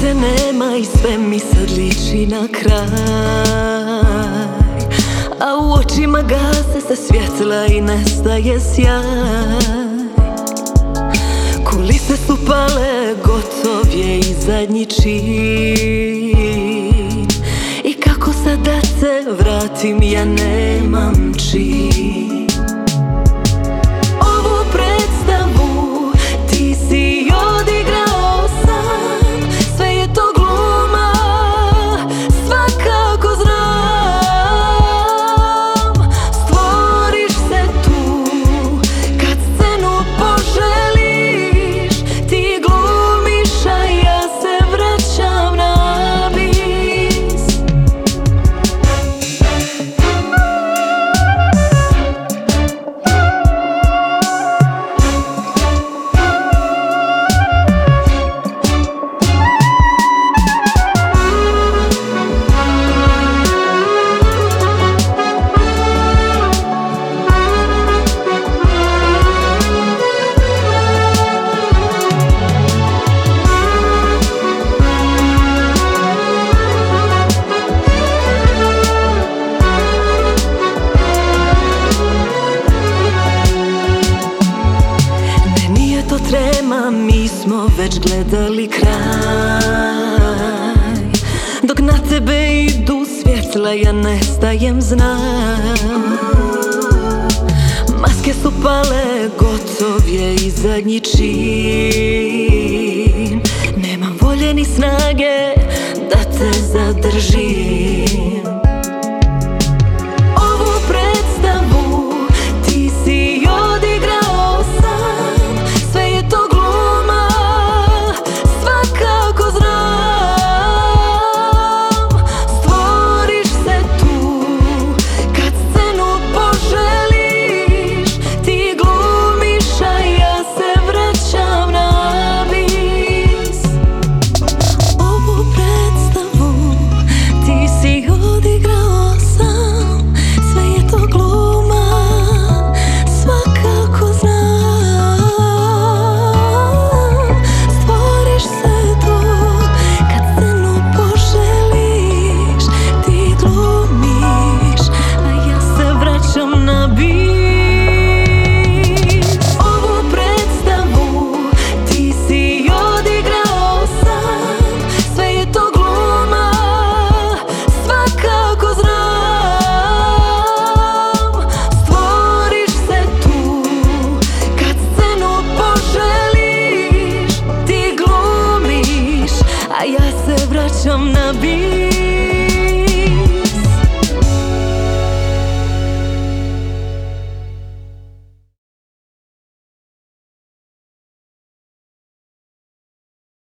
te nema i sve mi sad liči na kraj. A u očima gase se svjetla i nestaje sjaj. Kulise su pale, gotov je i zadnji čin. I kako sad da se vratim, ja nemam čin. Ovu predstavu ti si odigrao sam. Sve je to gluma, svakako znam. Stvoriš se tu kad scenu poželiš. Ti glumiš, a ja se vraćam na bis. Trema, mi smo već gledali kraj. Dok na tebe idu svjetla, ja nestajem, znam. Maske su pale, gotov je i zadnji čin. Nemam volje ni snage da te zadržim. Ovu predstavu ti si odigrao sam. Sve je to gluma, svakako znam. Stvoriš se tu kad scenu poželiš. Ti glumiš, a ja se vraćam na bis. Ovu predstavu ti si odigrao sam. Sve je to gluma, svakako znam. Stvoriš se tu kad scenu poželiš. Ti glumiš, a ja se vraćam na bis. Ovu predstavu ti si odigrao sam. Sve je to gluma, svakako znam. Stvoriš se tu kad scenu poželiš. Ti glumiš, a ja se vraćam na bis.